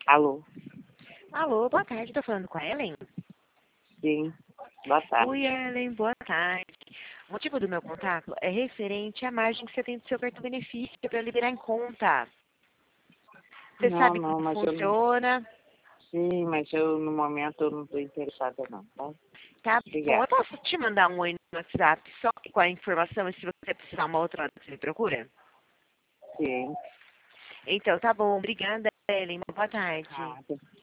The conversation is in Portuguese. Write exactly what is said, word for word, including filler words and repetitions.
Alô? Alô, boa tarde, tô falando com a Ellen? Sim, boa tarde. Oi, Ellen, boa tarde. O motivo do meu contato é referente à margem que você tem do seu cartão benefício para liberar em conta. Você Não, sabe não, como mas eu não. funciona? Sim, mas eu no momento eu não estou interessada não, tá? Tá bom, Obrigada. eu posso te mandar um oi no WhatsApp só com a informação e se você precisar uma outra hora você me procura? Sim, Então, tá bom, obrigada, Ellen, boa tarde. nada.